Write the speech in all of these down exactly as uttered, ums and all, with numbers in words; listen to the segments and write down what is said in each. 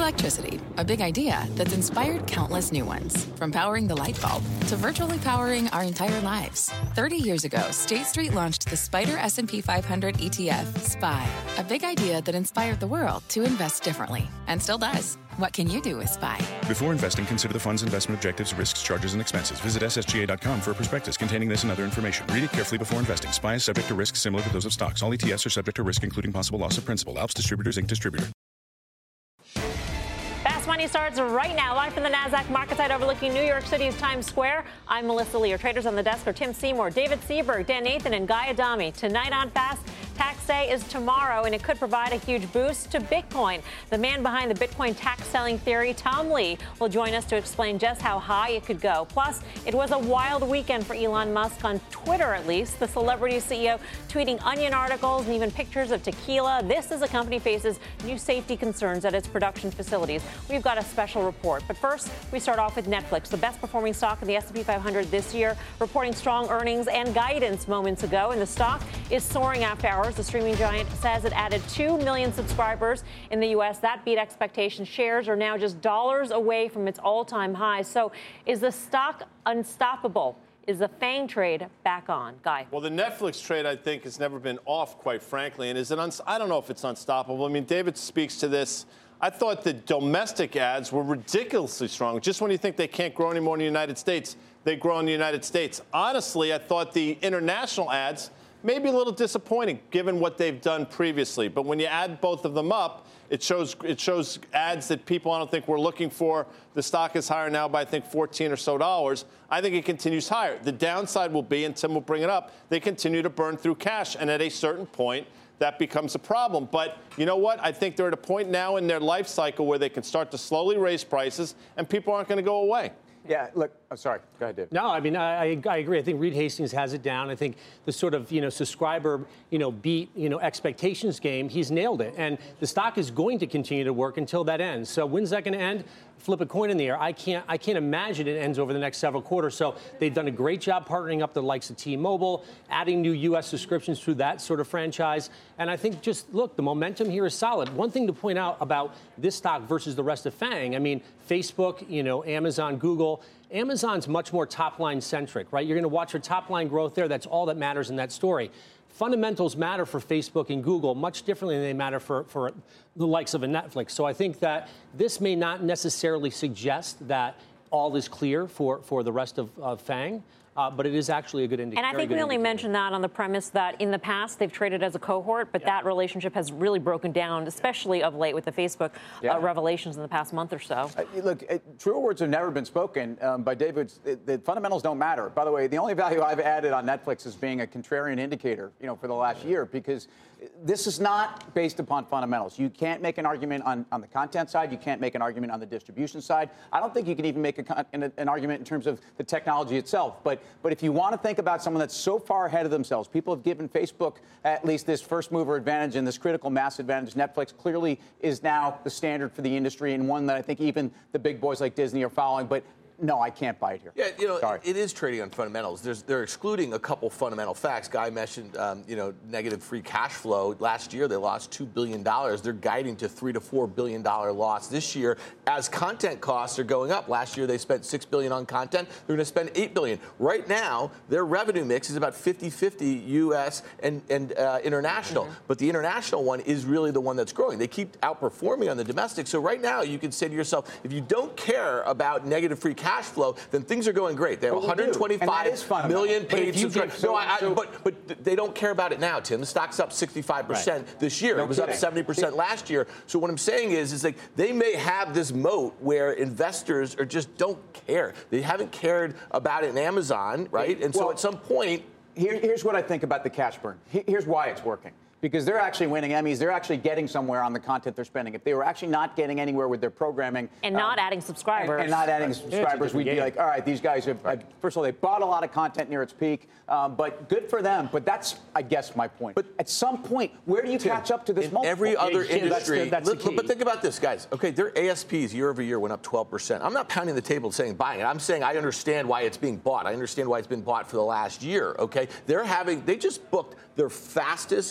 Electricity, a big idea that's inspired countless new ones. From powering the light bulb to virtually powering our entire lives. thirty years ago, State Street launched the Spider S and P five hundred E T F, S P Y. A big idea that inspired the world to invest differently. And still does. What can you do with S P Y? Before investing, consider the fund's investment objectives, risks, charges, and expenses. Visit S S G A dot com for a prospectus containing this and other information. Read it carefully before investing. S P Y is subject to risks similar to those of stocks. All E T Fs are subject to risk, including possible loss of principal. Alps Distributors, Incorporated distributor. Fast Money starts right now, live from the NASDAQ market site overlooking New York City's Times Square. I'm Melissa Lee. Your traders on the desk are Tim Seymour, David Seaberg, Dan Nathan, and Guy Adami. Tonight on Fast, tax day is tomorrow, and it could provide a huge boost to Bitcoin. The man behind the Bitcoin tax-selling theory, Tom Lee, will join us to explain just how high it could go. Plus, it was a wild weekend for Elon Musk on Twitter, at least. The celebrity C E O tweeting Onion articles and even pictures of tequila. This as the company faces new safety concerns at its production facilities. We've got a special report. But first, we start off with Netflix, the best-performing stock in the S and P five hundred this year, reporting strong earnings and guidance moments ago. And the stock is soaring after hours. The streaming giant says it added two million subscribers in the U S. That beat expectations. Shares are now just dollars away from its all-time high. So is the stock unstoppable? Is the FANG trade back on? Guy. Well, the Netflix trade, I think, has never been off, quite frankly. And is it? Uns- I don't know if it's unstoppable. I mean, David speaks to this. I thought the domestic ads were ridiculously strong. Just when you think they can't grow anymore in the United States, they grow in the United States. Honestly, I thought the international ads may be a little disappointing given what they've done previously. But when you add both of them up, it shows it shows ads that people I don't think were looking for. The stock is higher now by, I think, fourteen or so dollars. I think it continues higher. The downside will be, and Tim will bring it up, they continue to burn through cash. And at a certain point, that becomes a problem. But you know what? I think they're at a point now in their life cycle where they can start to slowly raise prices, and people aren't going to go away. Yeah, look, I'm sorry. Go ahead, Dave. No, I mean, I, I agree. I think Reed Hastings has it down. I think the sort of, you know, subscriber, you know, beat, you know, expectations game, he's nailed it. And the stock is going to continue to work until that ends. So when's that going to end? Flip a coin in the air. I can't I can't imagine it ends over the next several quarters. So they've done a great job partnering up the likes of T-Mobile, adding new U S subscriptions through that sort of franchise. And I think just, look, the momentum here is solid. One thing to point out about this stock versus the rest of FANG, I mean, Facebook, you know, Amazon, Google, Amazon's much more top-line centric, right? You're going to watch your top-line growth there. That's all that matters in that story. Fundamentals matter for Facebook and Google much differently than they matter for, for the likes of a Netflix. So I think that this may not necessarily suggest that all is clear for, for the rest of, of FANG. Uh, but it is actually a good indicator. And I think we only mentioned that on the premise that in the past they've traded as a cohort, but yeah. that relationship has really broken down, especially of late with the Facebook yeah. uh, revelations in the past month or so. Uh, look, uh, truer words have never been spoken um, by David. The, the fundamentals don't matter. By the way, the only value I've added on Netflix is being a contrarian indicator, you know, for the last year, because this is not based upon fundamentals. You can't make an argument on, on the content side. You can't make an argument on the distribution side. I don't think you can even make a, an, an argument in terms of the technology itself. But But if you want to think about someone that's so far ahead of themselves, people have given Facebook at least this first mover advantage and this critical mass advantage. Netflix clearly is now the standard for the industry and one that I think even the big boys like Disney are following. But no, I can't buy it here. Yeah, you know, Sorry. it is trading on fundamentals. There's, they're excluding a couple fundamental facts. Guy mentioned, um, you know, negative free cash flow. Last year, they lost two billion dollars. They're guiding to three to four billion dollars loss this year as content costs are going up. Last year, they spent six billion dollars on content. They're going to spend eight billion dollars. Right now, their revenue mix is about fifty-fifty U S and, and uh, international. Mm-hmm. But the international one is really the one that's growing. They keep outperforming on the domestic. So right now, you can say to yourself, if you don't care about negative free cash flow, then things are going great. They have well, one hundred twenty-five million paid subscribers. So, no, I, so, I, but but they don't care about it now, Tim. The stock's up sixty-five percent right. this year. No it was kidding. Up seventy percent last year. So what I'm saying is, is like they may have this moat where investors are just don't care. They haven't cared about it in Amazon, right? And well, so at some point, here, here's what I think about the cash burn. Here's why it's working. Because they're actually winning Emmys. They're actually getting somewhere on the content they're spending. If they were actually not getting anywhere with their programming. And not um, adding subscribers. And, and not adding subscribers, we'd be like, all right, these guys have, right. first of all, they bought a lot of content near its peak. Um, but good for them. But that's, I guess, my point. But at some point, where do you Tim, catch up to this in multiple? Every other yeah, industry. That's the, that's the key. But think about this, guys. Okay, their A S Ps year over year went up twelve percent. I'm not pounding the table saying buying it. I'm saying I understand why it's being bought. I understand why it's been bought for the last year. Okay, they're having, they just booked their fastest year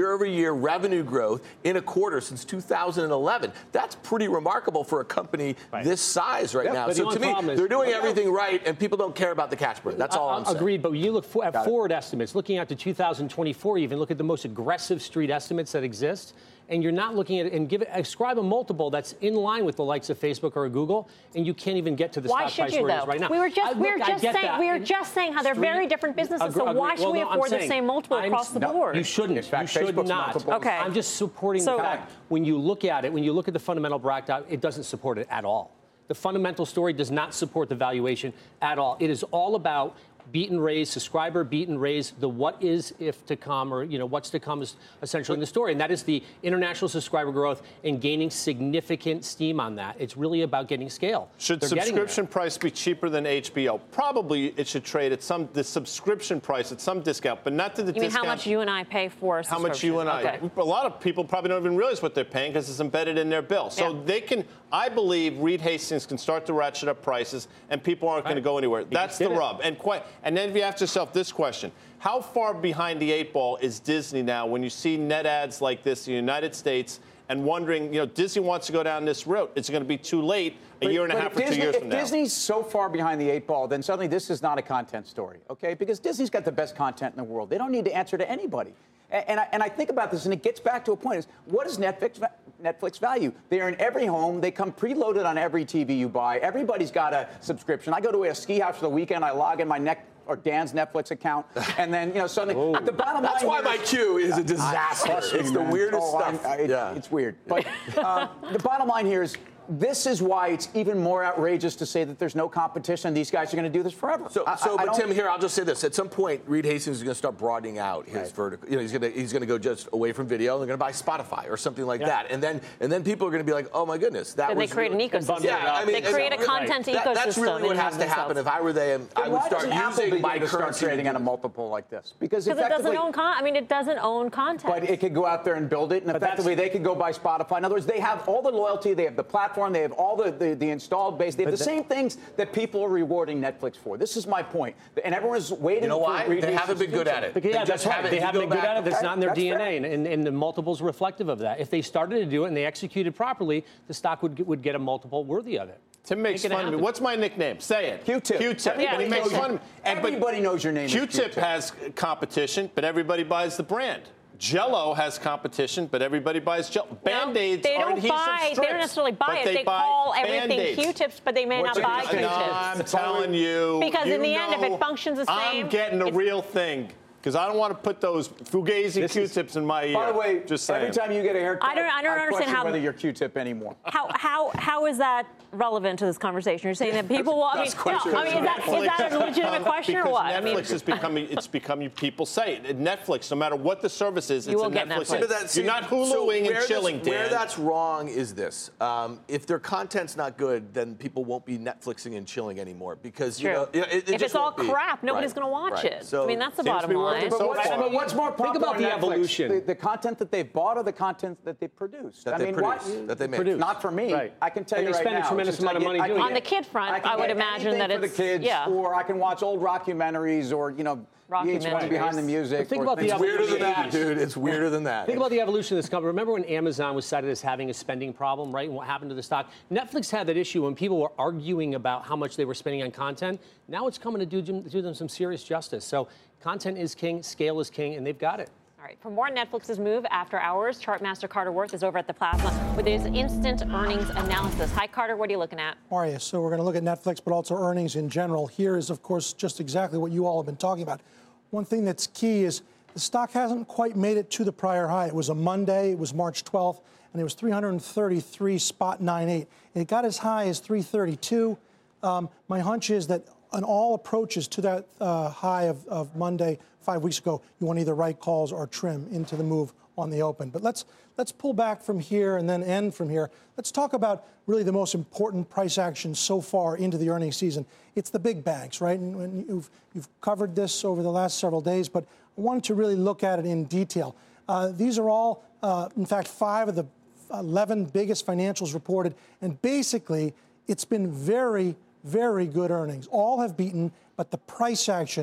year-over-year revenue growth in a quarter since two thousand eleven. That's pretty remarkable for a company right. this size right yeah, now. So to me, is, they're doing everything right, and people don't care about the cash burn. That's all I, I'm saying. Agreed, but when you look for, at Got forward it. estimates, looking out to two thousand twenty-four, even look at the most aggressive street estimates that exist, and you're not looking at it and give it ascribe a multiple that's in line with the likes of Facebook or Google, and you can't even get to the why stock price you, where though? it is right now. We were just I, we were look, just saying that. we were and just saying how they're street, very different businesses. Agree, so why agree. should well, we no, afford saying, the same multiple I'm, across the no, board? You shouldn't. In fact, you should Facebook's not. multiples. Okay. I'm just supporting so, the fact when you look at it, when you look at the fundamental breakdown, it doesn't support it at all. The fundamental story does not support the valuation at all. It is all about beat and raise, subscriber beat and raise, the what is if to come, or, you know, what's to come is essentially in the story. And that is the international subscriber growth and gaining significant steam on that. It's really about getting scale. Should They're subscription price be cheaper than H B O? Probably it should trade at some, the subscription price at some discount, but not to the you discount. mean how much you and I pay for a How much you and I. okay. A lot of people probably don't even realize what they're paying because it's embedded in their bill. So yeah. they can, I believe Reed Hastings can start to ratchet up prices and people aren't right. going to go anywhere. He That's the rub. And quite, and then if you ask yourself this question, how far behind the eight ball is Disney now when you see net ads like this in the United States and wondering, you know, Disney wants to go down this route. It's going to be too late a but, year and a half or Disney, two years if from now. If Disney's so far behind the eight ball, then suddenly this is not a content story, okay? Because Disney's got the best content in the world. They don't need to answer to anybody. And, and, I, and I think about this, and it gets back to a point, is what is Netflix Netflix value? They are in every home. They come preloaded on every T V you buy. Everybody's got a subscription. I go to a ski house for the weekend. I log in my neck or Dan's Netflix account, and then, you know, suddenly oh. the bottom That's line. That's why my queue is a disaster. I, it's the weirdest oh, stuff. I, I, it, yeah. It's weird. But uh, the bottom line here is, this is why it's even more outrageous to say that there's no competition. These guys are going to do this forever. So, I, so I, but I Tim, here I'll just say this: at some point, Reed Hastings is going to start broadening out his right. vertical. You know, he's going to he's going to go just away from video. And they're going to buy Spotify or something like yeah. that, and then and then people are going to be like, oh my goodness, that and was they create really, an ecosystem. Yeah, I mean, they create a content right. ecosystem. That, that's really what has to happen. If I were them, then I would start using my currency trading at a multiple like this because it doesn't own. Con- I mean, it doesn't own content. But it could go out there and build it, and but effectively they could go buy Spotify. In other words, they have all the loyalty, they have the platform, they have all the the, the installed base. They have but the same things that people are rewarding Netflix for. This is my point. And everyone's waiting. You know why? For they haven't been good at it. Because, yeah, that's right. They haven't been good at it. That's not in their that's D N A, and, and, and the multiple's reflective of that. If they started to do it and they executed properly, the stock would would get a multiple worthy of it. Tim makes fun of me. What's my nickname? Say it. Q-tip. Q-tip. Yeah, and he makes fun of me. And, everybody knows your name. Q-tip has competition, but everybody buys the brand. Jell-O has competition, but everybody buys Jell-O. Band-Aids no, they are don't adhesive buy, strips, They don't necessarily buy it. They, they buy call everything Band-Aids. Q-tips, but they may What's not buy Q-tips. No, I'm telling you. Because you in the know, end, if it functions the same. I'm getting the real thing. Because I don't want to put those Fugazi this Q-tips is, in my ear. By the way, just saying. Every time you get a haircut, I don't, I don't I understand how whether you're Q-tip anymore. How how how is that relevant to this conversation? You're saying that people will. I mean, no, I mean, is that, is that a legitimate question or what? Netflix I mean, is becoming it's becoming people say it. Netflix, no matter what the service is, you it's will a get Netflix. Netflix. That, see, you're not Huluing so and chilling, this, Dan. Where that's wrong is this: um, if their content's not good, then people won't be Netflixing and chilling anymore because True. you know it, it if it's all be. crap, nobody's right. going to watch right. it. So, I mean, that's the seems to bottom be line. working so But, far. but what's more popular Think about on the Netflix? evolution. The, the content that they've bought or the content that they produce? That I they mean, produce, why, that they make. Produce. Not for me. Right. I can tell and you they right spend now. a tremendous since amount I of get- money I doing can On it. the kid front, I, can I would get imagine anything that for it's the kids, yeah. or I can watch old rockumentaries, or you know, V H one behind the music. But think or about the things It's evolution. weirder than that, dude. It's weirder than that. Think about the evolution of this company. Remember when Amazon was cited as having a spending problem, right? And what happened to the stock? Netflix had that issue when people were arguing about how much they were spending on content. Now it's coming to do, do them some serious justice. So content is king, scale is king, and they've got it. All right, for more Netflix's move after hours, Chartmaster Carter Worth is over at the Plasma with his instant earnings analysis. Hi, Carter, what are you looking at? How are you? So we're going to look at Netflix, but also earnings in general. Here is, of course, just exactly what you all have been talking about. One thing that's key is the stock hasn't quite made it to the prior high. It was a Monday, it was March twelfth, and it was three thirty-three ninety-eight. It got as high as three thirty-two. Um, my hunch is that on all approaches to that uh, high of, of Monday five weeks ago, you want to either write calls or trim into the move on the open. But let's let's pull back from here and then end from here. Let's talk about really the most important price action so far into the earnings season. It's the big banks, right? And, and you've you've covered this over the last several days, but I wanted to really look at it in detail. Uh, these are all, uh, in fact, five of the eleven biggest financials reported, and basically it's been very, very good earnings. All have beaten, but the price action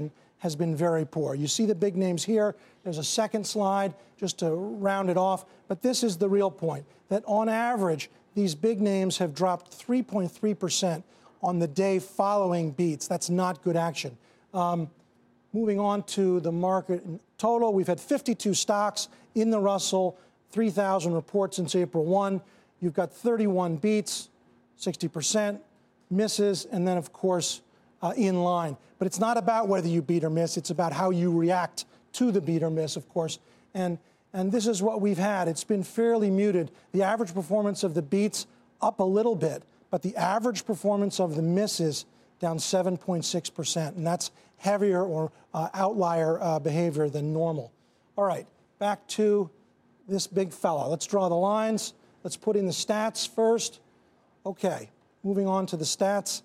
has been very poor. You see the big names here. There's a second slide just to round it off. But this is the real point, that on average, these big names have dropped three point three percent on the day following beats. That's not good action. Um, moving on to the market in total, we've had fifty-two stocks in the Russell, three thousand reports since April first. You've got thirty-one beats, sixty percent, misses, and then, of course, uh, in line. But it's not about whether you beat or miss. It's about how you react to the beat or miss, of course. And, and this is what we've had. It's been fairly muted. The average performance of the beats up a little bit, but the average performance of the misses down seven point six percent. And that's heavier or uh, outlier uh, behavior than normal. All right, back to this big fella. Let's draw the lines. Let's put in the stats first. Okay, moving on to the stats.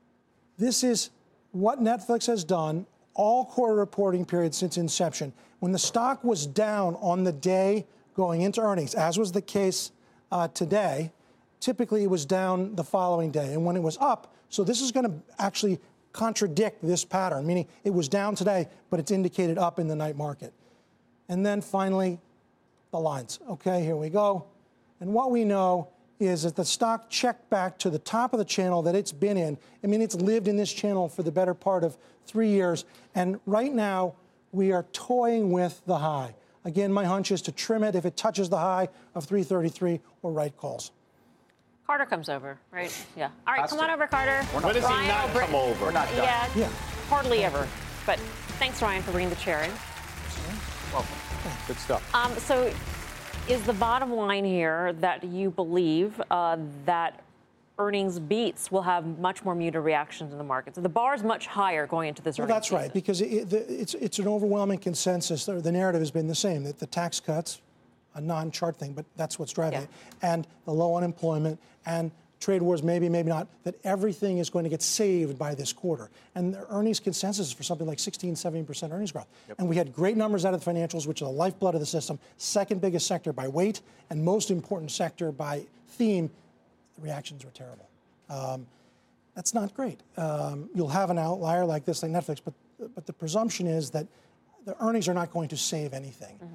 This is what Netflix has done all quarter reporting periods since inception. When the stock was down on the day going into earnings, as was the case uh, today, typically it was down the following day. And when it was up, so this is going to actually contradict this pattern, meaning it was down today, but it's indicated up in the night market. And then finally, the lines. Okay, here we go. And what we know is that the stock checked back to the top of the channel that it's been in. I mean, it's lived in this channel for the better part of three years. And right now, we are toying with the high. Again, my hunch is to trim it if it touches the high of three thirty-three or write calls. Carter comes over, right? Yeah. All right, come on over, Carter. When does he not come over? We're not done. Yeah, Yeah. hardly ever. But thanks, Ryan, for bringing the chair in. Welcome. Good stuff. Um, so is the bottom line here that you believe uh, that earnings beats will have much more muted reactions in the market? So the bar is much higher going into this Well, earnings that's season. right, because it, the, it's, it's an overwhelming consensus. The, the narrative has been the same, that the tax cuts, a non-chart thing, but that's what's driving Yeah. it, and the low unemployment and trade wars, maybe, maybe not, that everything is going to get saved by this quarter. And the earnings consensus is for something like sixteen, seventeen percent earnings growth. Yep. And we had great numbers out of the financials, which are the lifeblood of the system, second biggest sector by weight, and most important sector by theme. The reactions were terrible. Um, that's not great. Um, you'll have an outlier like this, like Netflix, but, but the presumption is that the earnings are not going to save anything. Mm-hmm.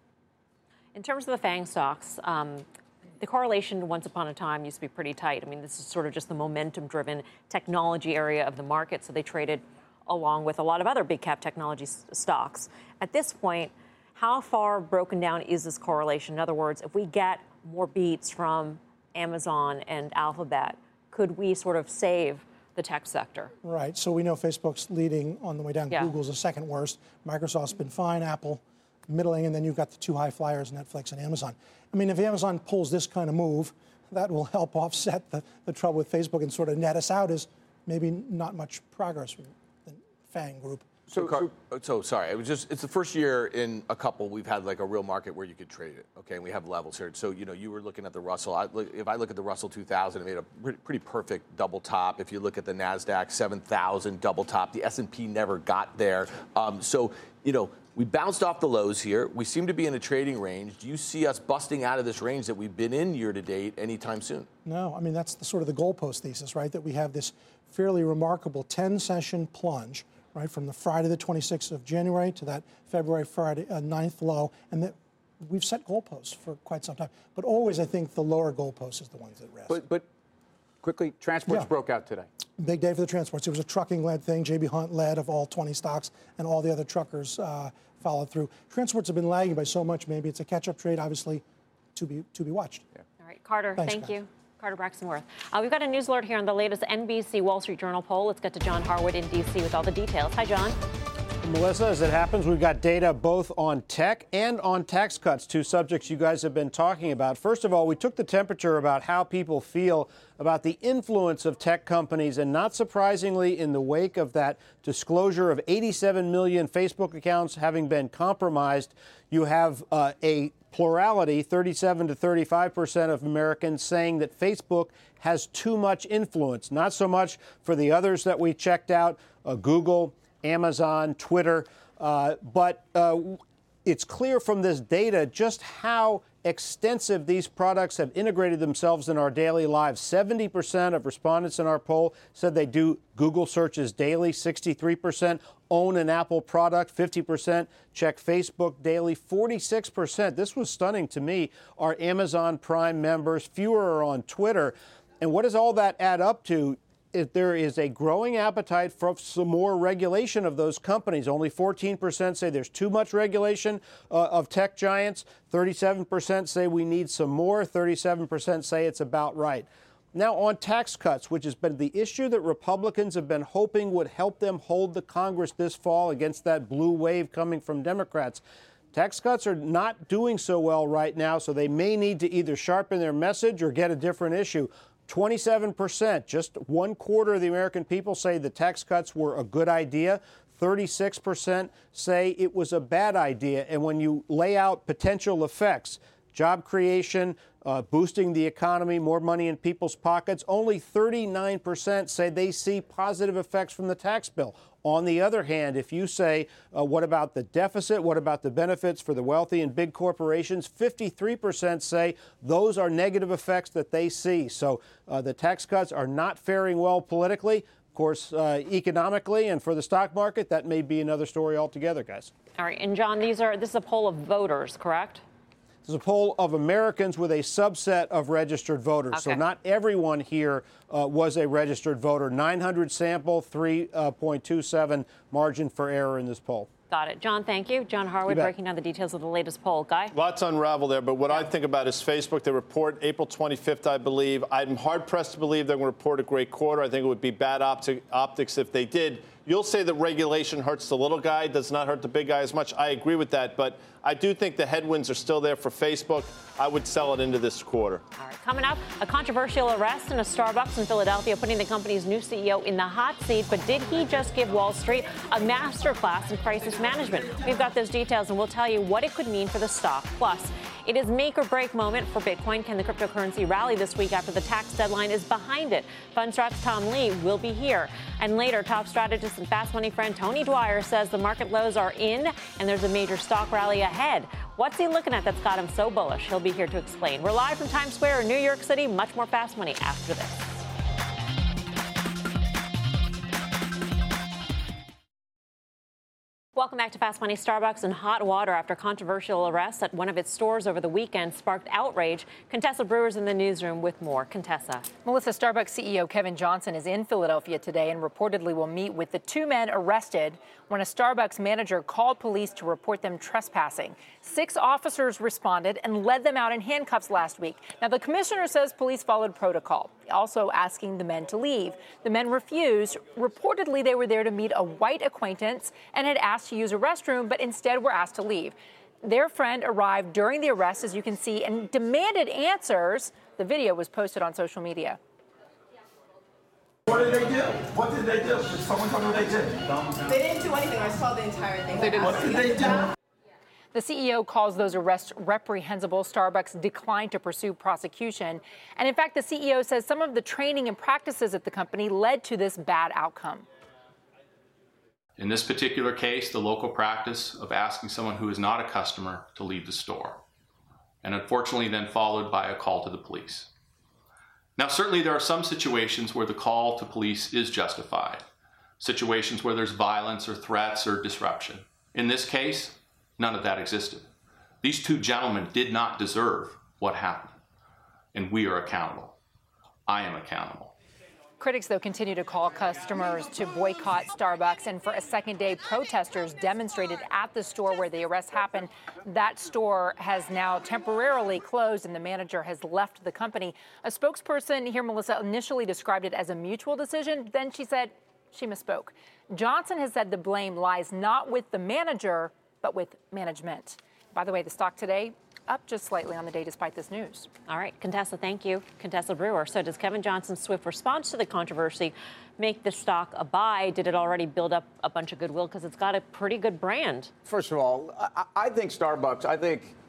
In terms of the FANG stocks, um, the correlation once upon a time used to be pretty tight. I mean, this is sort of just the momentum-driven technology area of the market, so they traded along with a lot of other big-cap technology s- stocks. At this point, how far broken down is this correlation? In other words, if we get more beats from Amazon and Alphabet, could we sort of save the tech sector? Right. So we know Facebook's leading on the way down. Yeah. Google's the second worst. Microsoft's been fine. Apple middling, and then you've got the two high flyers, Netflix and Amazon. I mean, if Amazon pulls this kind of move, that will help offset the, the trouble with Facebook and sort of net us out as maybe not much progress from the FANG group. So, so, so sorry, it was just, it's the first year in a couple we've had like a real market where you could trade it, okay, and we have levels here. So, you know, you were looking at the Russell. I, if I look at the Russell two thousand, it made a pretty, pretty perfect double top. If you look at the NASDAQ seven thousand double top, the S and P never got there. Um, so, you know, we bounced off the lows here. We seem to be in a trading range. Do you see us busting out of this range that we've been in year to date anytime soon? No, I mean, that's the sort of the goalpost thesis, right? That we have this fairly remarkable ten-session plunge, right, from the Friday the twenty-sixth of January to that February Friday uh, ninth low, and that we've set goalposts for quite some time. But always, I think the lower goalpost is the ones that rest. But, but quickly, transports Yeah. broke out today. Big day for the transports. It was a trucking-led thing. J B. Hunt led of all twenty stocks, and all the other truckers uh, followed through. Transports have been lagging by so much. Maybe it's a catch-up trade, obviously, to be to be watched. Yeah. All right, Carter, Thanks, thank guys. you. Carter Braxton-Worth. Uh, we've got a news alert here on the latest N B C Wall Street Journal poll. Let's get to John Harwood in D C with all the details. Hi, John. Melissa, as it happens, we've got data both on tech and on tax cuts, two subjects you guys have been talking about. First of all, we took the temperature about how people feel about the influence of tech companies, and not surprisingly, in the wake of that disclosure of eighty-seven million Facebook accounts having been compromised, you have uh, a plurality, thirty-seven to thirty-five percent of Americans saying that Facebook has too much influence. Not so much for the others that we checked out, uh, Google, Amazon, Twitter, uh, but uh, it's clear from this data just how extensive these products have integrated themselves in our daily lives. seventy percent of respondents in our poll said they do Google searches daily. sixty-three percent own an Apple product. fifty percent check Facebook daily. forty-six percent, this was stunning to me, are Amazon Prime members. Fewer are on Twitter. And what does all that add up to? If there is a growing appetite for some more regulation of those companies. Only fourteen percent say there's too much regulation uh, of tech giants. thirty-seven percent say we need some more. thirty-seven percent say it's about right. Now on tax cuts, which has been the issue that Republicans have been hoping would help them hold the Congress this fall against that blue wave coming from Democrats. Tax cuts are not doing so well right now, so they may need to either sharpen their message or get a different issue. twenty-seven percent, just one quarter of the American people say the tax cuts were a good idea. thirty-six percent say it was a bad idea. And when you lay out potential effects, job creation, uh, boosting the economy, more money in people's pockets, only thirty-nine percent say they see positive effects from the tax bill. On the other hand, if you say, uh, what about the deficit? What about the benefits for the wealthy and big corporations? fifty-three percent say those are negative effects that they see. So uh, the tax cuts are not faring well politically. Of course, uh, economically and for the stock market, that may be another story altogether, guys. All right. And John, these are this is a poll of voters, correct? This is a poll of Americans with a subset of registered voters. Okay. So not everyone here uh, was a registered voter. nine hundred sample, three point two seven margin for error in this poll. Got it. John, thank you. John Harwood breaking down the details of the latest poll. Guy? Lots to unravel there, but what yeah. I think about is Facebook. They report April twenty-fifth, I believe. I'm hard-pressed to believe they're going to report a great quarter. I think it would be bad opti- optics if they did. You'll say that regulation hurts the little guy, does not hurt the big guy as much. I agree with that, but I do think the headwinds are still there for Facebook. I would sell it into this quarter. All right, coming up, a controversial arrest in a Starbucks in Philadelphia, putting the company's new C E O in the hot seat. But did he just give Wall Street a masterclass in crisis management? We've got those details, and we'll tell you what it could mean for the stock. Plus, it is make or break moment for Bitcoin. Can the cryptocurrency rally this week after the tax deadline is behind it? Fundstrat's Tom Lee will be here. And later, top strategist and fast money friend Tony Dwyer says the market lows are in and there's a major stock rally ahead. What's he looking at that's got him so bullish? He'll be here to explain. We're live from Times Square in New York City. Much more fast money after this. Welcome back to Fast Money. Starbucks in hot water after controversial arrests at one of its stores over the weekend sparked outrage. Contessa Brewer's in the newsroom with more. Contessa. Melissa, Starbucks C E O Kevin Johnson is in Philadelphia today and reportedly will meet with the two men arrested when a Starbucks manager called police to report them trespassing. Six officers responded and led them out in handcuffs last week. Now, the commissioner says police followed protocol, also asking the men to leave. The men refused. Reportedly, they were there to meet a white acquaintance and had asked to use a restroom, but instead were asked to leave. Their friend arrived during the arrest, as you can see, and demanded answers. The video was posted on social media. What did they do? What did they do? Did someone tell me what they did? They didn't do anything. I saw the entire thing. They didn't. What did they do? The C E O calls those arrests reprehensible. Starbucks declined to pursue prosecution. And in fact, the C E O says some of the training and practices at the company led to this bad outcome. In this particular case, the local practice of asking someone who is not a customer to leave the store, and unfortunately then followed by a call to the police. Now, certainly there are some situations where the call to police is justified, situations where there's violence or threats or disruption. In this case, none of that existed. These two gentlemen did not deserve what happened, and we are accountable. I am accountable. Critics, though, continue to call customers to boycott Starbucks. And for a second day, protesters demonstrated at the store where the arrest happened. That store has now temporarily closed, and the manager has left the company. A spokesperson here, Melissa, initially described it as a mutual decision. Then she said she misspoke. Johnson has said the blame lies not with the manager, but with management. By the way, the stock today up just slightly on the day despite this news. All right, Contessa, thank you. Contessa Brewer. So does Kevin Johnson's swift response to the controversy make the stock a buy? Did it already build up a bunch of goodwill because it's got a pretty good brand? First of all, I, I think Starbucks, I think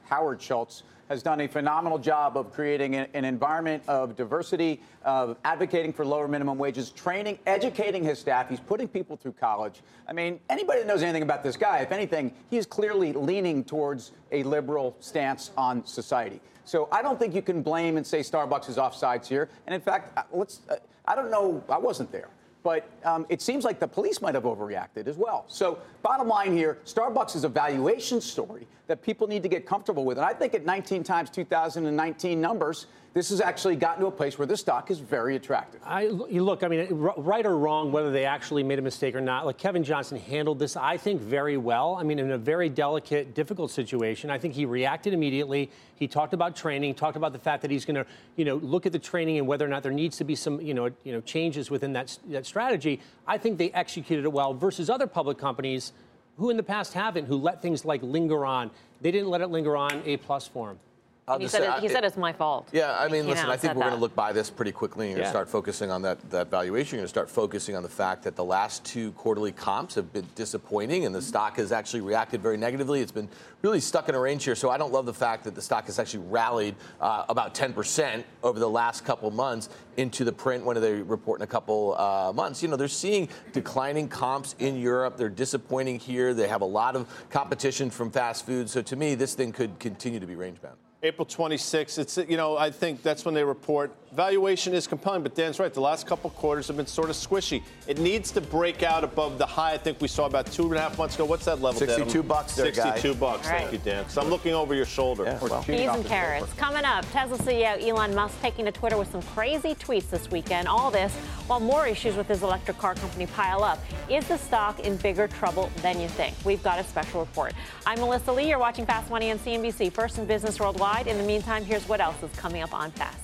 Howard Schultz, has done a phenomenal job of creating an environment of diversity, of advocating for lower minimum wages, training, educating his staff. He's putting people through college. I mean, anybody that knows anything about this guy, if anything, he is clearly leaning towards a liberal stance on society. So I don't think you can blame and say Starbucks is offsides here. And in fact, let's, I don't know, I wasn't there. But um, it seems like the police might have overreacted as well. So bottom line here, Starbucks is a valuation story that people need to get comfortable with. And I think at nineteen times two thousand nineteen numbers, this has actually gotten to a place where the stock is very attractive. I, you look, I mean, right or wrong, whether they actually made a mistake or not, like Kevin Johnson handled this, I think, very well. I mean, in a very delicate, difficult situation. I think he reacted immediately. He talked about training, talked about the fact that he's going to, you know, look at the training and whether or not there needs to be some, you know, you know, changes within that, that strategy. I think they executed it well versus other public companies who in the past haven't, who let things like linger on. They didn't let it linger on. A plus for him. He said, it, he said it's my fault. Yeah, I mean, He listen, I think we're going to that. look by this pretty quickly, and you're Yeah. going to start focusing on that, that valuation. You're going to start focusing on the fact that the last two quarterly comps have been disappointing, and the stock has actually reacted very negatively. It's been really stuck in a range here, so I don't love the fact that the stock has actually rallied uh, about ten percent over the last couple months into the print. When they report in a couple uh, months? You know, they're seeing declining comps in Europe. They're disappointing here. They have a lot of competition from fast food. So to me, this thing could continue to be range-bound. April twenty-sixth, it's, you know, I think that's when they report. Valuation is compelling, but Dan's right. The last couple quarters have been sort of squishy. It needs to break out above the high I think we saw about two and a half months ago. What's that level, Dan? sixty-two bucks there, guy. sixty-two bucks. Right. Thank you, Dan. So I'm looking over your shoulder. Yeah, well. Peas and carrots. Coming up, Tesla C E O Elon Musk taking to Twitter with some crazy tweets this weekend. All this while more issues with his electric car company pile up. Is the stock in bigger trouble than you think? We've got a special report. I'm Melissa Lee. You're watching Fast Money on C N B C, first in business worldwide. In the meantime, here's what else is coming up on Fast.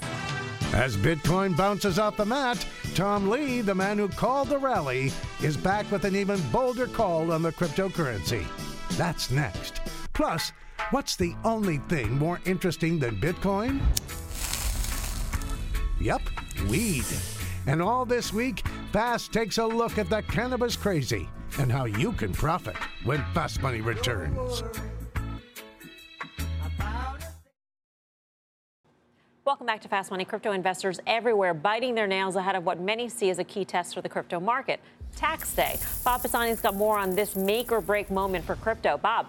As Bitcoin bounces off the mat, Tom Lee, the man who called the rally, is back with an even bolder call on the cryptocurrency. That's next. Plus, what's the only thing more interesting than Bitcoin? Yup, weed. And all this week, Fast takes a look at the cannabis crazy and how you can profit when Fast Money returns. Welcome back to Fast Money. Crypto investors everywhere biting their nails ahead of what many see as a key test for the crypto market, tax day. Bob Pisani's got more on this make or break moment for crypto. Bob.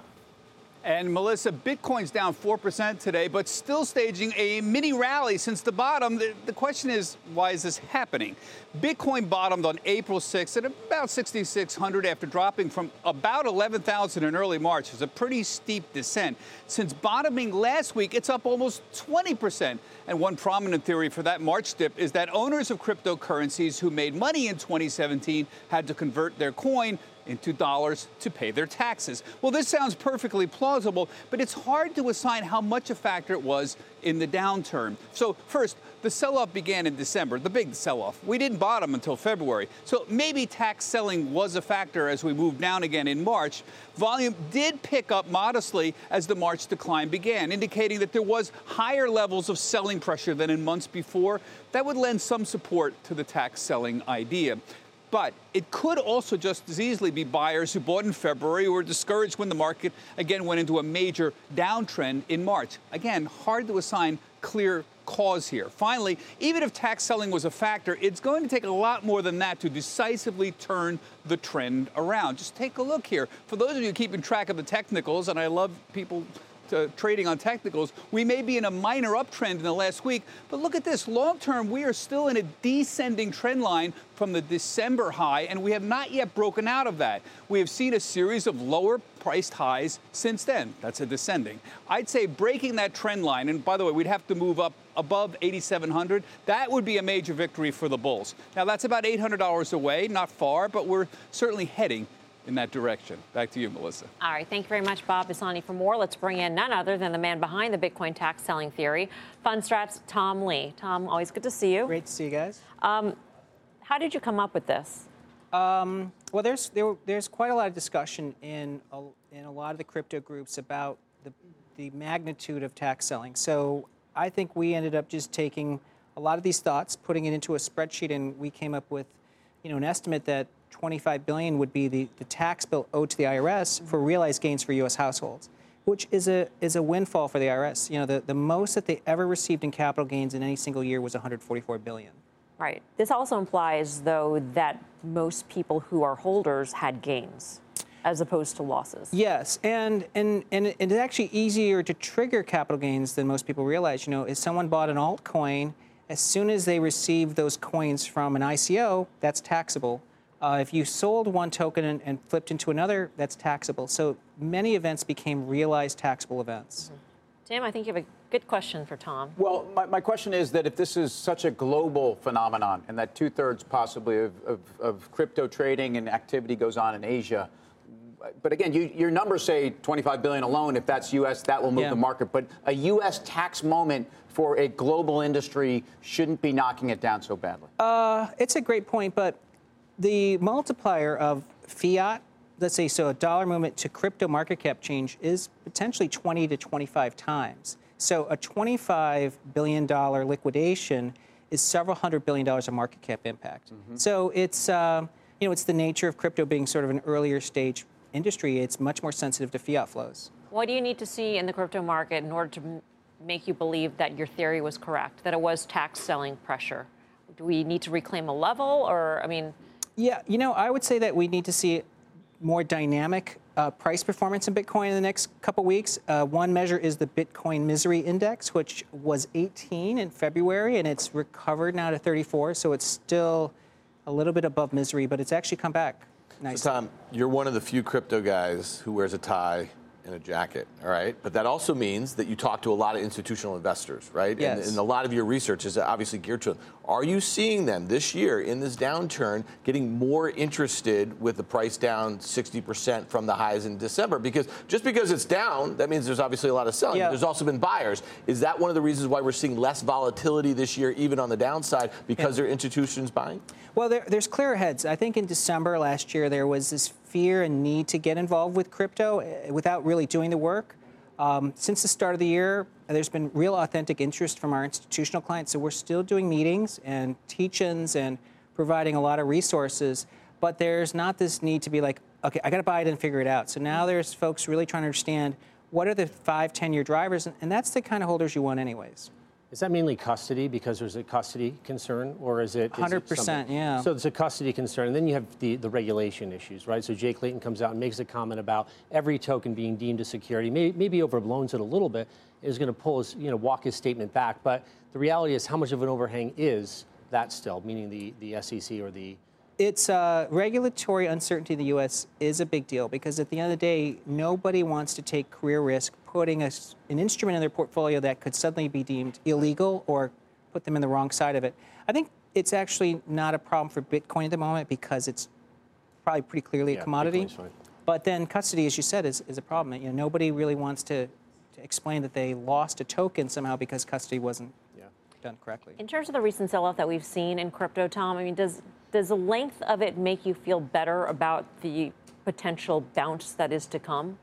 And Melissa, Bitcoin's down four percent today, but still staging a mini rally since the bottom. The, the question is, why is this happening? Bitcoin bottomed on April sixth at about sixty-six hundred after dropping from about eleven thousand in early March. It's a pretty steep descent. Since bottoming last week, it's up almost twenty percent. And one prominent theory for that March dip is that owners of cryptocurrencies who made money in twenty seventeen had to convert their coin into dollars to pay their taxes. Well, this sounds perfectly plausible, but it's hard to assign how much a factor it was in the downturn. So first, the sell-off began in December, the big sell-off. We didn't bottom until February. So maybe tax selling was a factor as we moved down again in March. Volume did pick up modestly as the March decline began, indicating that there was higher levels of selling pressure than in months before. That would lend some support to the tax selling idea. But it could also just as easily be buyers who bought in February who were discouraged when the market again went into a major downtrend in March. Again, hard to assign clear cause here. Finally, even if tax selling was a factor, it's going to take a lot more than that to decisively turn the trend around. Just take a look here. For those of you keeping track of the technicals, and I love people Uh, trading on technicals, we may be in a minor uptrend in the last week, but look at this. Long term, we are still in a descending trend line from the December high, and we have not yet broken out of that. We have seen a series of lower priced highs since then. That's a descending. I'd say breaking that trend line, and by the way, we'd have to move up above eighty-seven hundred. That would be a major victory for the bulls. Now, that's about eight hundred dollars away, not far, but we're certainly heading in that direction. Back to you, Melissa. All right. Thank you very much, Bob Pisani. For more, let's bring in none other than the man behind the Bitcoin tax selling theory, Fundstrat's Tom Lee. Tom, always good to see you. Great to see you guys. Um, how did you come up with this? Um, well, there's there, there's quite a lot of discussion in a, in a lot of the crypto groups about the the magnitude of tax selling. So I think we ended up just taking a lot of these thoughts, putting it into a spreadsheet, and we came up with, you know, an estimate that twenty-five billion dollars would be the, the tax bill owed to the I R S for realized gains for U S households. which is a is a windfall for the I R S. You know, the, the most that they ever received in capital gains in any single year was one hundred forty-four billion dollars. Right. This also implies, though, that most people who are holders had gains as opposed to losses. Yes, and and and it- it's actually easier to trigger capital gains than most people realize. You know, if someone bought an altcoin, as soon as they received those coins from an I C O, that's taxable. Uh, if you sold one token and, and flipped into another, that's taxable. So many events became realized taxable events. Tim, I think you have a good question for Tom. Well, my, my question is that if this is such a global phenomenon and that two-thirds possibly of, of, of crypto trading and activity goes on in Asia, but again, you, your numbers say twenty-five billion dollars alone. If that's U S, that will move Yeah. the market. But a U S tax moment for a global industry shouldn't be knocking it down so badly. Uh, it's a great point, but the multiplier of fiat, let's say, so a dollar movement to crypto market cap change is potentially twenty to twenty-five times. So a twenty-five billion dollars liquidation is several hundred billion dollars of market cap impact. Mm-hmm. So it's, um, you know, it's the nature of crypto being sort of an earlier stage industry. It's much more sensitive to fiat flows. What do you need to see in the crypto market in order to m- make you believe that your theory was correct, that it was tax selling pressure? Do we need to reclaim a level, or, I mean... Yeah, you know, I would say that we need to see more dynamic uh, price performance in Bitcoin in the next couple weeks. Uh, one measure is the Bitcoin Misery Index, which was eighteen in February, and it's recovered now to thirty-four. So it's still a little bit above misery, but it's actually come back nicely. So, Tom, you're one of the few crypto guys who wears a tie and a jacket, all right? But that also means that you talk to a lot of institutional investors, right? Yes. And, and a lot of your research is obviously geared to them. Are you seeing them this year in this downturn getting more interested with the price down sixty percent from the highs in December? Because just because it's down, that means there's obviously a lot of selling. Yeah. There's also been buyers. Is that one of the reasons why we're seeing less volatility this year, even on the downside, because there are institutions buying? Well, there, there's clearer heads. I think in December last year, there was this fear and need to get involved with crypto uh, without really doing the work. Um, since the start of the year, there's been real authentic interest from our institutional clients. So we're still doing meetings and teach-ins and providing a lot of resources. But there's not this need to be like, okay, I got to buy it and figure it out. So now there's folks really trying to understand what are the five, ten-year drivers, and, and that's the kind of holders you want anyways. Is that mainly custody because there's a custody concern, or is it? is it one hundred percent, something- yeah. So it's a custody concern, and then you have the, the regulation issues, right? So Jay Clayton comes out and makes a comment about every token being deemed a security, maybe, maybe overblows it a little bit, is going to pull his, you know, walk his statement back. But the reality is, how much of an overhang is that still, meaning the, the S E C or the... It's uh, regulatory uncertainty in the U S is a big deal because at the end of the day, nobody wants to take career risk putting a, an instrument in their portfolio that could suddenly be deemed illegal or put them in the wrong side of it. I think it's actually not a problem for Bitcoin at the moment because it's probably pretty clearly Yeah, a commodity. Bitcoin's fine. But then custody, as you said, is, is a problem. You know, nobody really wants to, to explain that they lost a token somehow because custody wasn't Yeah. done correctly. In terms of the recent sell-off that we've seen in crypto, Tom, I mean, does does the length of it make you feel better about the potential bounce that is to come?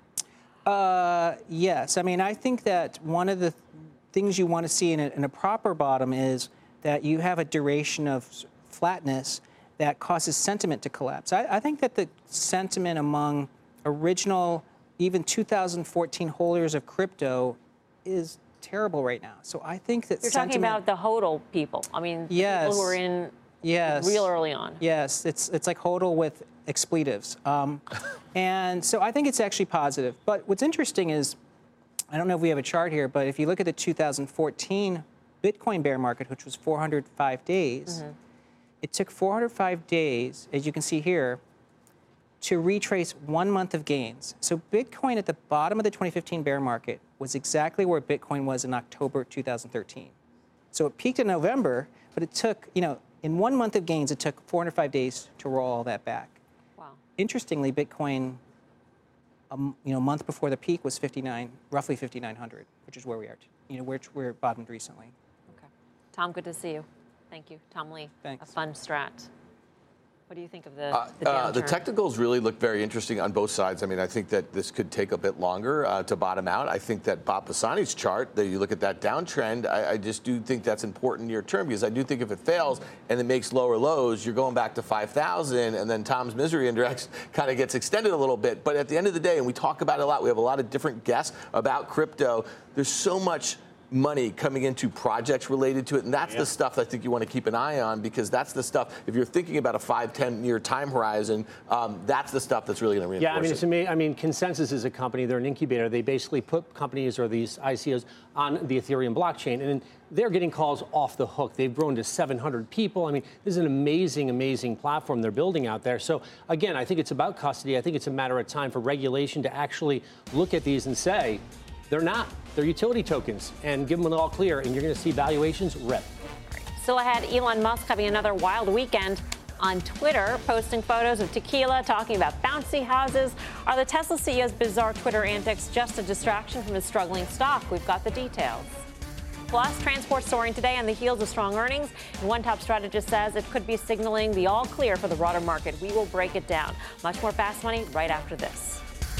Uh, yes. I mean, I think that one of the th- things you want to see in a, in a proper bottom is that you have a duration of s- flatness that causes sentiment to collapse. I, I think that the sentiment among original, even two thousand fourteen holders of crypto is terrible right now. So I think that You're sentiment, talking about the HODL people. I mean, the Yes. people who are in yes. real early on. Yes, it's it's like HODL with expletives. Um, and so I think it's actually positive. But what's interesting is, I don't know if we have a chart here, but if you look at the two thousand fourteen Bitcoin bear market, which was four hundred five days, Mm-hmm. it took four hundred five days, as you can see here, to retrace one month of gains. So Bitcoin at the bottom of the twenty fifteen bear market was exactly where Bitcoin was in October two thousand thirteen. So it peaked in November, but it took, you know, in one month of gains, it took four hundred five days to roll all that back. Wow. Interestingly, Bitcoin, um, you know, a month before the peak was fifty-nine, roughly fifty-nine hundred, which is where we are, t- you know, where we're bottomed recently. Okay. Tom, good to see you. Thank you. Tom Lee. Thanks. A fun strat. What do you think of the uh, the, uh, the downturn? technicals really look very interesting on both sides. I mean, I think that this could take a bit longer uh, to bottom out. I think that Bob Pisani's chart, that you look at that downtrend, I, I just do think that's important near term, because I do think if it fails and it makes lower lows, you're going back to five thousand, and then Tom's misery index kind of gets extended a little bit. But at the end of the day, and we talk about it a lot, we have a lot of different guests about crypto. There's so much money coming into projects related to it, and that's yeah. the stuff I think you want to keep an eye on, because that's the stuff, if you're thinking about a five, ten year time horizon, um, that's the stuff that's really going to reinforce Yeah, I mean, it. it's amazing. I mean, Consensus is a company, they're an incubator. They basically put companies or these I C Os on the Ethereum blockchain, and they're getting calls off the hook. They've grown to seven hundred people. I mean, this is an amazing, amazing platform they're building out there. So, again, I think it's about custody. I think it's a matter of time for regulation to actually look at these and say, they're not. They're utility tokens, and give them an all clear, and you're going to see valuations rip. Still ahead, Elon Musk having another wild weekend on Twitter, posting photos of tequila, talking about bouncy houses. Are the Tesla C E O's bizarre Twitter antics just a distraction from his struggling stock? We've got the details. Plus, transport soaring today on the heels of strong earnings. And one top strategist says it could be signaling the all clear for the broader market. We will break it down. Much more Fast Money right after this.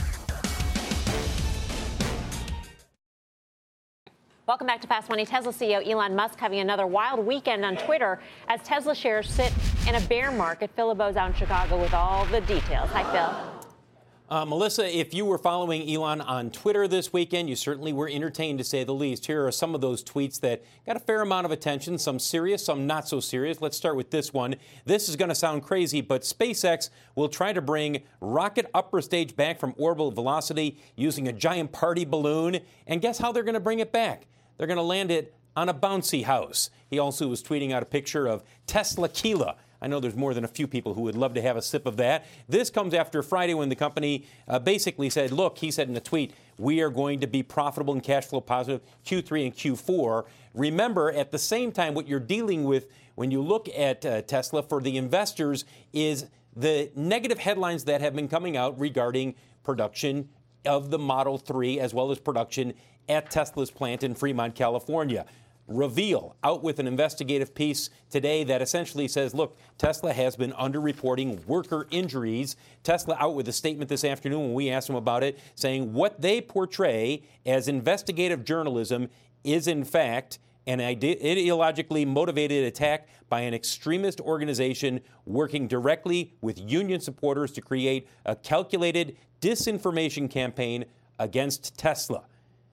Welcome back to Fast Money. Tesla C E O Elon Musk having another wild weekend on Twitter as Tesla shares sit in a bear market. Phil LeBeau's out in Chicago with all the details. Hi, Phil. Uh, Melissa, if you were following Elon on Twitter this weekend, you certainly were entertained, to say the least. Here are some of those tweets that got a fair amount of attention, some serious, some not so serious. Let's start with this one. This is going to sound crazy, but SpaceX will try to bring rocket upper stage back from orbital velocity using a giant party balloon. And guess how they're going to bring it back? They're going to land it on a bouncy house. He also was tweeting out a picture of Tesla-quila. I know there's more than a few people who would love to have a sip of that. This comes after Friday when the company uh, basically said, look, he said in a tweet, we are going to be profitable and cash flow positive Q three and Q four. Remember, at the same time, what you're dealing with when you look at uh, Tesla for the investors is the negative headlines that have been coming out regarding production of the Model three as well as production at Tesla's plant in Fremont, California. Reveal out with an investigative piece today that essentially says, look, Tesla has been underreporting worker injuries. Tesla out with a statement this afternoon when we asked them about it, saying what they portray as investigative journalism is in fact an ide- ideologically motivated attack by an extremist organization working directly with union supporters to create a calculated disinformation campaign against Tesla.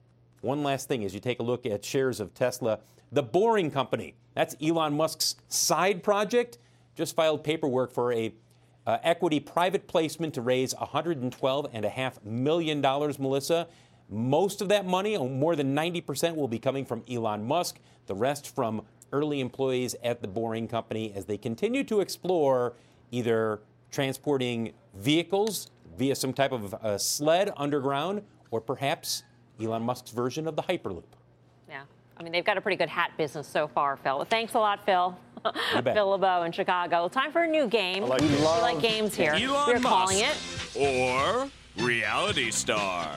One last thing, as you take a look at shares of Tesla, the Boring Company, that's Elon Musk's side project, just filed paperwork for a uh, equity private placement to raise one hundred twelve point five million dollars, Melissa. Most of that money, more than ninety percent, will be coming from Elon Musk, the rest from early employees at the Boring Company as they continue to explore either transporting vehicles via some type of uh, sled underground or perhaps Elon Musk's version of the Hyperloop. Yeah. I mean, they've got a pretty good hat business so far, Phil. Thanks a lot, Phil. Phil LeBeau in Chicago. Well, time for a new game. I like we games. like games here. Elon We're Musk calling it or Reality Star.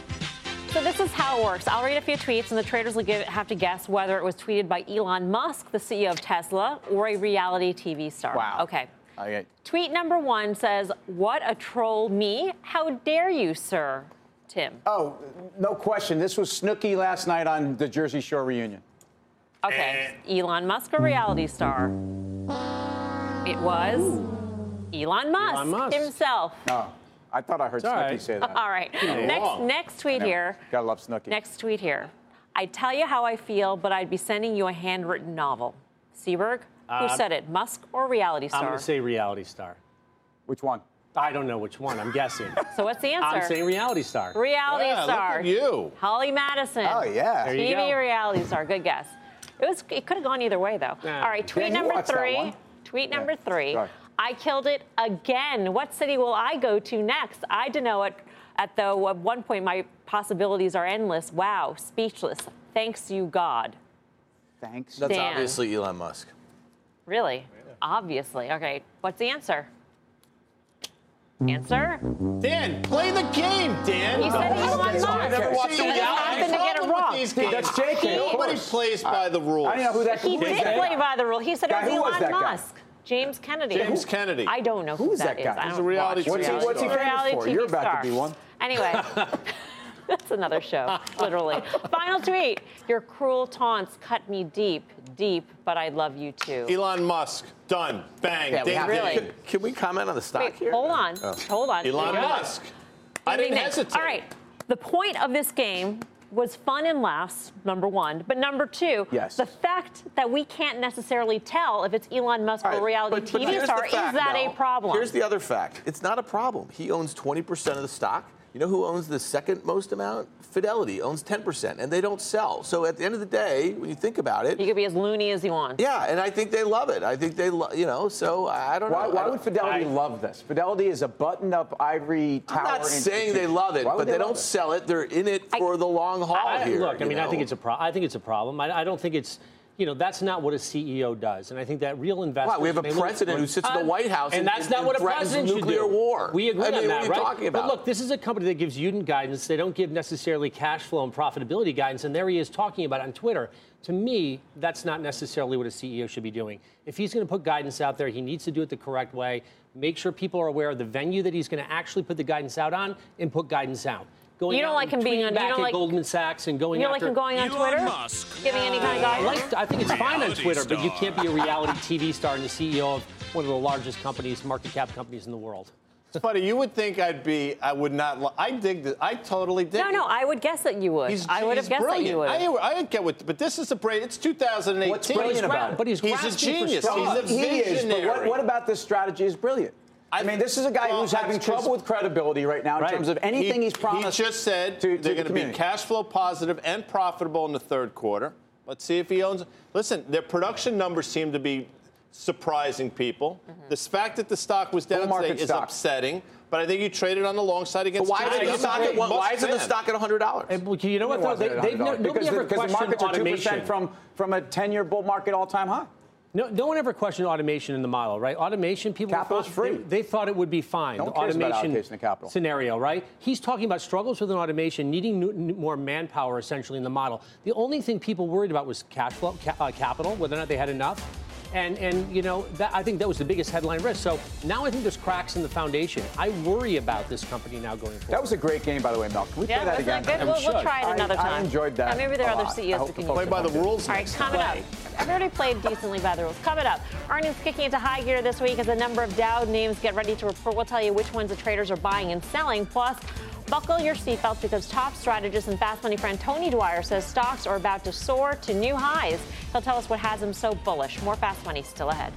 So this is how it works. I'll read a few tweets, and the traders will give, have to guess whether it was tweeted by Elon Musk, the C E O of Tesla, or a reality T V star. Wow. Okay. Okay. Tweet number one says, "What a troll me. How dare you, sir?" Tim. Oh, no question. This was Snooki last night on the Jersey Shore reunion. Okay. Elon Musk, a reality star. It was Elon Musk, Elon Musk. himself. Oh, I thought I heard It's all Snooki right. say that. All right. Next, next tweet here. Gotta love Snooki. Next tweet here. I tell you how I feel, but I'd be sending you a handwritten novel. Seberg, who Uh, said it? Musk or reality star? I'm going to say reality star. Which one? I don't know which one. I'm guessing. So what's the answer? I'm saying reality star. Reality Yeah, look star. at you. Holly Madison. Oh, yeah. There you T V go. reality star. Good guess. It was. It could have gone either way, though. Yeah. All right. Tweet Dan, you number watched that three. one. Tweet Yeah. number three. Sorry. I killed it again. What city will I go to next? I don't know. At, at the at one point, my possibilities are endless. Wow. Speechless. Thanks you, God. Thanks. That's Dan. obviously Elon Musk. Really? Obviously. Okay. What's the answer? Answer? Dan, play the game, Dan. He said Elon Musk. I never watched See, a you reality happened to get it problem wrong. with these games. That's J K, of Nobody course. plays by the rules. I don't know who that He who is did that? play by the rule. He said Guy, it was who was Elon that guy? Musk. James Kennedy. James Kennedy. I don't know who, Who is that that guy? is. I He's don't a reality watch T V What's he, what's he He's a famous reality for? T V You're about star. to be one. Anyway, that's another show, literally. Final tweet. Your cruel taunts cut me deep, deep, but I love you too. Elon Musk. Done. Bang. Yeah, we Ding, have ding. Really? Can, can we comment on the stock Wait, here? hold on. Oh. Hold on. Elon Yeah. Musk. I didn't Next. hesitate. All right. The point of this game was fun and laughs, number one. But number two, Yes. the fact that we can't necessarily tell if it's Elon Musk All or a right, reality but- but T V here's the star, is fact, that Mel. a problem? Here's the other fact. It's not a problem. He owns twenty percent of the stock. You know who owns the second most amount? Fidelity owns ten percent, and they don't sell. So at the end of the day, when you think about it, He could be as loony as he wants. yeah, and I think they love it. I think they, lo- you know, so I don't Why, know. I why don't- would Fidelity I- love this? Fidelity is a buttoned-up ivory tower. I'm not saying they institution. love it, Why but would they, love don't it? sell it. They're in it for the long haul I, here. look, I you mean, I know? think it's a pro- I think it's a problem. I, I don't think it's, you know, that's not what a C E O does. And I think that real investors. Wow, we have a may look- president who sits in the White House and and- that's and- not and what a threatens president should nuclear do. war. We agree I on mean, what that, are you right? talking about? But look, this is a company that gives you guidance. They don't give necessarily cash flow and profitability guidance. And there he is talking about it on Twitter. To me, that's not necessarily what a C E O should be doing. If he's going to put guidance out there, he needs to do it the correct way. Make sure people are aware of the venue that he's going to actually put the guidance out on, and put guidance out. Going You don't out like and him being tweeting on- you back don't at like- Goldman Sachs and going You don't like after him going on Elon Twitter? Musk. Giving any kind of I, guidance? like, I think it's fine on Reality Twitter, but you star. can't be a reality T V star and the C E O of one of the largest companies, market cap companies in the world. It's funny. You would think I'd be. I would not. li- I dig this. I totally dig. No, it. no, I would guess that you would. He's, I would have he's guessed brilliant. that you would. I, I get what, but this is a great. It's two thousand eighteen. What's brilliant about it? But he's He's a grasping for genius. straws. He's a He is, visionary. but what, what about this strategy is brilliant? I mean, this is a guy Well, who's having that's 'cause- trouble with credibility right now in Right. terms of anything he, he's promised. He just said to, to they're the going to be community. cash flow positive and profitable in the third quarter. Let's see if he owns. Listen, their production numbers seem to be surprising people. Mm-hmm. The fact that the stock was down Bull market today is stock. upsetting. But I think you traded on the long side against. But why China. isn't the I'm stock not at a why Musk isn't the fan. stock at one hundred dollars? And, well, you know what, though? They, they've no, nobody because ever the, because the questioned markets are two automation. percent from, from a ten-year bull market all-time high. No, no one ever questioned automation in the model, right? Automation, people Capital's thought, free. They, they thought it would be fine. No the one cares about automation allocation of capital. scenario, right? He's talking about struggles with an automation, needing new, new, more manpower essentially in the model. The only thing people worried about was cash flow, ca- uh, capital, whether or not they had enough. And, and you know, that, I think that was the biggest headline risk. So now I think there's cracks in the foundation. I worry about this company now going forward. That was a great game, by the way, Mel. Can we Yeah, play that wasn't again? it good? We'll, we'll try it another I, time. I enjoyed that. Yeah, maybe there are a other lot. C E Os I hope who the can folks Play by the watch it. rules. All right, next coming up. time. Everybody played decently by the rules. Coming up, earnings kicking into high gear this week as a number of Dow names get ready to report. We'll tell you which ones the traders are buying and selling. Plus, buckle your seatbelts because top strategist and fast money friend Tony Dwyer says stocks are about to soar to new highs. He'll tell us what has him so bullish. More fast money still ahead.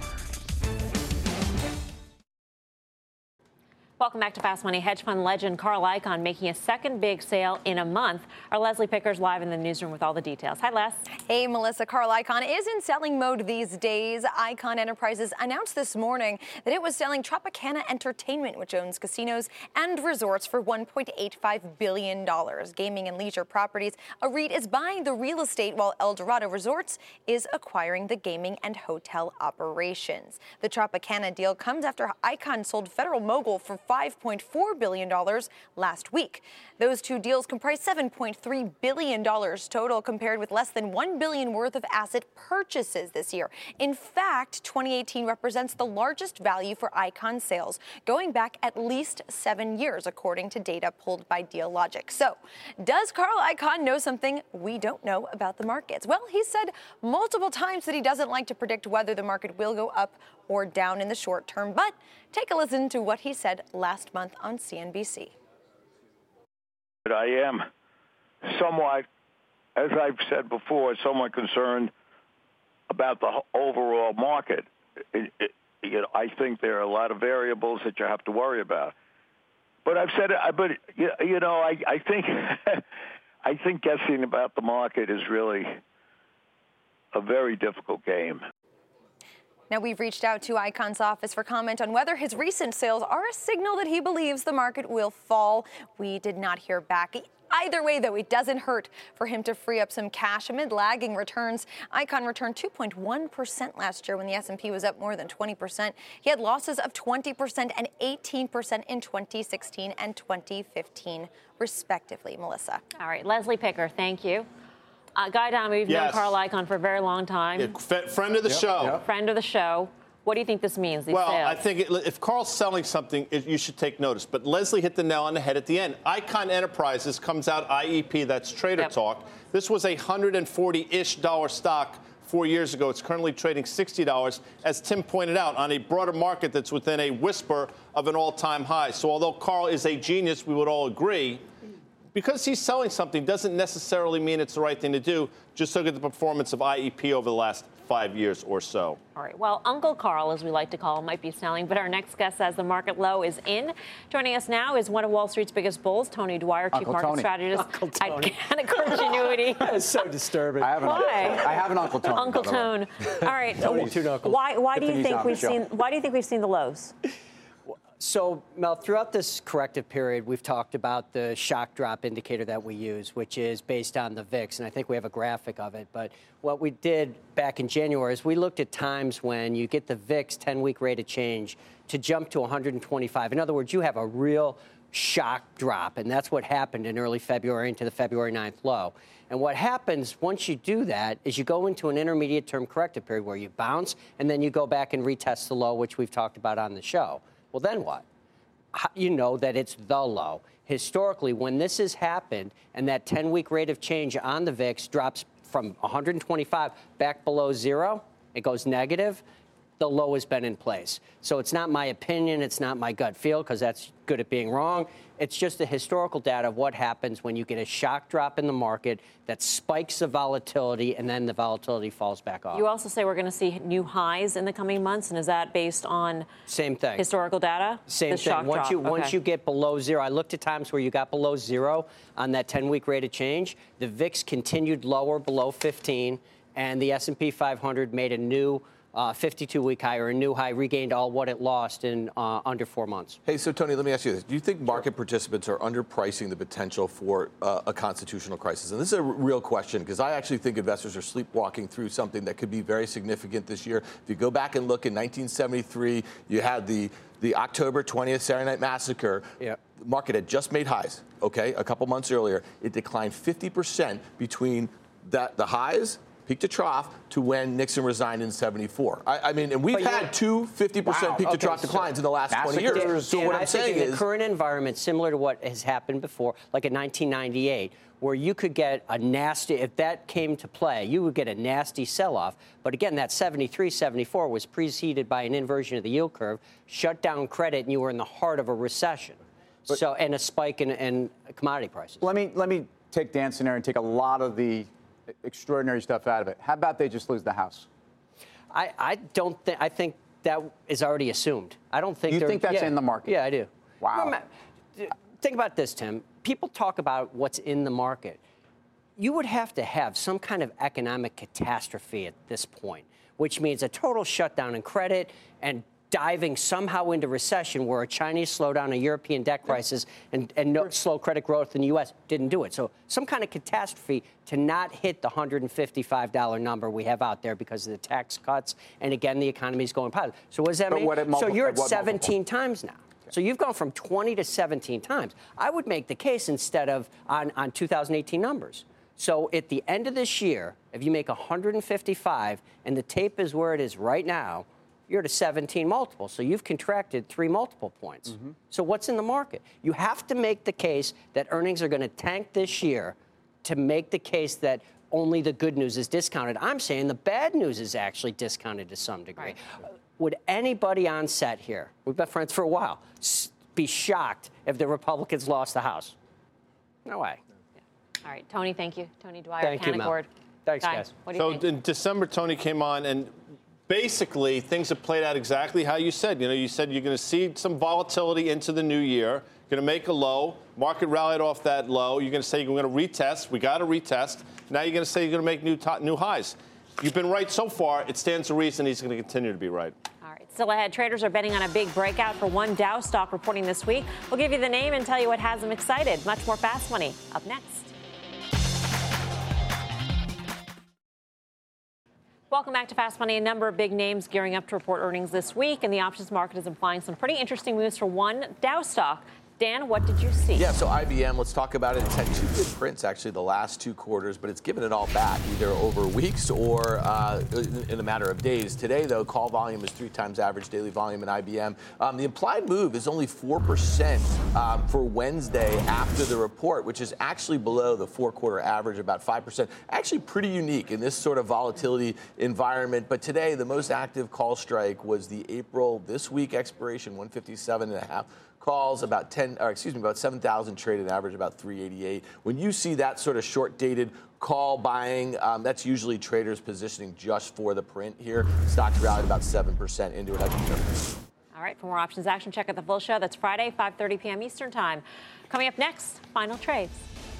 Welcome back to Fast Money. Hedge fund legend Carl Icahn making a second big sale in a month. Our Leslie Picker's live in the newsroom with all the details. Hi, Les. Hey, Melissa. Carl Icahn is in selling mode these days. Icahn Enterprises announced this morning that it was selling Tropicana Entertainment, which owns casinos and resorts, for one point eight five billion dollars. Gaming and leisure properties. A REIT is buying the real estate, while El Dorado Resorts is acquiring the gaming and hotel operations. The Tropicana deal comes after Icahn sold Federal Mogul for five point four billion dollars last week. Those two deals comprise seven point three billion dollars total, compared with less than one billion dollars worth of asset purchases this year. In fact, twenty eighteen represents the largest value for Icahn sales, going back at least seven years, according to data pulled by Dealogic. So, does Carl Icahn know something we don't know about the markets? Well, he said multiple times that he doesn't like to predict whether the market will go up or down in the short term, but take a listen to what he said last month on C N B C. But I am somewhat, as I've said before, somewhat concerned about the overall market. It, it, you know, I think there are a lot of variables that you have to worry about. But I've said, but you know, I, I think, I think guessing about the market is really a very difficult game. Now, we've reached out to Icahn's office for comment on whether his recent sales are a signal that he believes the market will fall. We did not hear back. Either way, though, it doesn't hurt for him to free up some cash amid lagging returns. Icahn returned two point one percent last year when the S and P was up more than twenty percent. He had losses of twenty percent and eighteen percent in twenty sixteen and twenty fifteen, respectively. Melissa. All right, Leslie Picker, thank you. Uh, Guy Adami, we've Yes. known Carl Icahn for a very long time. Yeah, f- friend of the Yep, show. yep. Friend of the show. What do you think this means, these well, sales? I think it, if Carl's selling something, it, you should take notice. But Leslie hit the nail on the head at the end. Icon Enterprises comes out I E P, that's Trader yep. Talk. This was a one hundred forty-ish dollar stock four years ago. It's currently trading sixty dollars, as Tim pointed out, on a broader market that's within a whisper of an all-time high. So although Carl is a genius, we would all agree, because he's selling something doesn't necessarily mean it's the right thing to do. Just look at the performance of I E P over the last five years or so. All right. Well, Uncle Carl, as we like to call him, might be selling, but our next guest says the market low is in. Joining us now is one of Wall Street's biggest bulls, Tony Dwyer, Chief Uncle Market Tony. Strategist Uncle at Tony. Canaccord Genuity. That's so disturbing. I have an Why? Uncle, I have an Uncle Tony. Uncle Tone. All right. Tony, two knuckles. Why? Why do you Tiffany's think on we've the show. seen? Why do you think we've seen the lows? So, Mel, throughout this corrective period, we've talked about the shock drop indicator that we use, which is based on the V I X, and I think we have a graphic of it. But what we did back in January is we looked at times when you get the V I X ten-week rate of change to jump to one hundred twenty-five. In other words, you have a real shock drop, and that's what happened in early February into the February ninth low. And what happens once you do that is you go into an intermediate-term corrective period where you bounce, and then you go back and retest the low, which we've talked about on the show. Well, then what? You know that it's the low. Historically, when this has happened and that ten-week rate of change on the V I X drops from one hundred twenty-five back below zero, it goes negative, the low has been in place. So it's not my opinion, it's not my gut feel, because that's good at being wrong. It's just the historical data of what happens when you get a shock drop in the market that spikes the volatility, and then the volatility falls back off. You also say we're going to see new highs in the coming months, and is that based on same thing historical data? Same the thing. Shock Once drop. you okay. once you get below zero, I looked at times where you got below zero on that ten-week rate of change. The V I X continued lower below fifteen, and the S and P five hundred made a new Uh, fifty-two-week high, or a new high, regained all what it lost in uh, under four months. Hey, so Tony, let me ask you this. Do you think market participants are underpricing the potential for uh, a constitutional crisis? And this is a r- real question, because I actually think investors are sleepwalking through something that could be very significant this year. If you go back and look in nineteen seventy-three, you had the, the October twentieth Saturday Night Massacre. Yeah. The market had just made highs, okay, a couple months earlier. It declined fifty percent between that the highs, peak to trough, to when Nixon resigned in seventy-four. I, I mean, and we've But had two fifty percent Wow, peak to okay, trough so declines in the last twenty years. Dan, So Dan, what I'm I saying think in is, the current environment, similar to what has happened before, like in nineteen ninety-eight, where you could get a nasty, if that came to play, you would get a nasty sell-off. But again, that seventy-three, seventy-four was preceded by an inversion of the yield curve, shut down credit, and you were in the heart of a recession. But, so, and a spike in, in commodity prices. Let me let me take Dan's scenario and take a lot of the extraordinary stuff out of it. How about they just lose the House? I, I don't think, I think that is already assumed. I don't think You they're- think that's yeah, in the market? Yeah, I do. Wow. Remember, think about this, Tim. People talk about what's in the market. You would have to have some kind of economic catastrophe at this point, which means a total shutdown in credit and diving somehow into recession, where a Chinese slowdown, a European debt crisis, and, and no slow credit growth in the U S didn't do it. So some kind of catastrophe to not hit the one hundred fifty-five dollars number we have out there because of the tax cuts, and again, the economy is going positive. So what does that But mean? what at so multiple- you're at at what seventeen multiple? times now. So you've gone from twenty to seventeen times. I would make the case instead of on, on two thousand eighteen numbers. So at the end of this year, if you make one hundred fifty-five and the tape is where it is right now, you're at a seventeen multiple. So you've contracted three multiple points. Mm-hmm. So what's in the market? You have to make the case that earnings are going to tank this year to make the case that only the good news is discounted. I'm saying the bad news is actually discounted to some degree. Right. Would anybody on set here, we've been friends for a while, be shocked if the Republicans lost the House? No way. All right, Tony, thank you. Tony Dwyer, Thank you, Canaccord. Mel. Thanks, Guy, guys. What do you so think? in December, Tony came on, and basically things have played out exactly how you said. You know, you said you're going to see some volatility into the new year. Going to make a low. Market rallied off that low. You're going to say you're going to retest. We got to retest. Now you're going to say you're going to make new top, new highs. You've been right so far. It stands to reason he's going to continue to be right. All right, still ahead, traders are betting on a big breakout for one Dow stock reporting this week. We'll give you the name and tell you what has them excited. Much more Fast Money up next. Welcome back to Fast Money. A number of big names gearing up to report earnings this week, and the options market is implying some pretty interesting moves for one Dow stock. Dan, what did you see? Yeah, so I B M, let's talk about it. It's had two good prints, actually, the last two quarters, but it's given it all back, either over weeks or uh, in a matter of days. Today, though, call volume is three times average daily volume in I B M. Um, the implied move is only four percent um, for Wednesday after the report, which is actually below the four-quarter average, about five percent. Actually pretty unique in this sort of volatility environment. But today, the most active call strike was the April this week expiration, one fifty-seven and a half. Calls about ten, or excuse me, about seven thousand traded average, about three eighty-eight. When you see that sort of short-dated call buying, um, that's usually traders positioning just for the print here. Stocks rallied about seven percent into it. All right, for more options action, check out the full show. That's Friday, five thirty p.m. Eastern Time. Coming up next, final trades.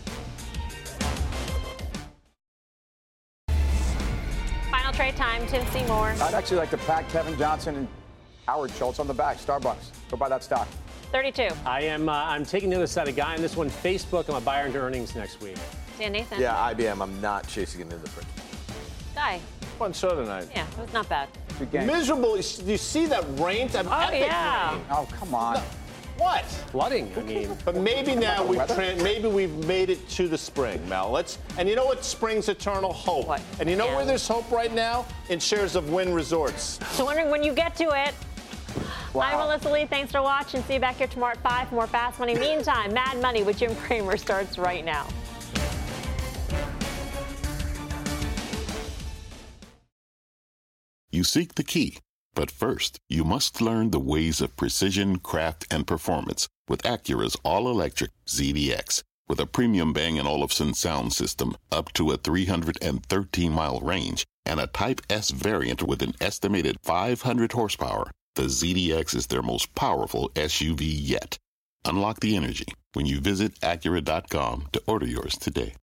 Final trade time, Tim Seymour. I'd actually like to pat Kevin Johnson and Howard Schultz on the back. Starbucks. Go buy that stock. thirty-two. I am. Uh, I'm taking the other side of Guy on this one. Facebook. I'm a buyer into earnings next week. Dan Nathan. Yeah, I B M. I'm not chasing it into the print. Guy. Fun show tonight. Yeah, it was not bad. Miserable. Do you see that rain? That Oh, epic yeah. rain. Oh, come on. No. What? Flooding. I mean. But maybe now we've tra- maybe we've made it to the spring, Mel. Let's and you know what? Spring's eternal hope. What? And you know Yeah. where there's hope right now? In shares of Wynn Resorts. So wondering when you get to it. Wow. I'm Melissa Lee. Thanks for watching. See you back here tomorrow at five for more Fast Money. Meantime, Mad Money with Jim Cramer starts right now. You seek the key, but first, you must learn the ways of precision, craft, and performance with Acura's all-electric Z D X. With a premium Bang & Olufsen sound system up to a three hundred thirteen mile range and a Type S variant with an estimated five hundred horsepower, the Z D X is their most powerful S U V yet. Unlock the energy when you visit Acura dot com to order yours today.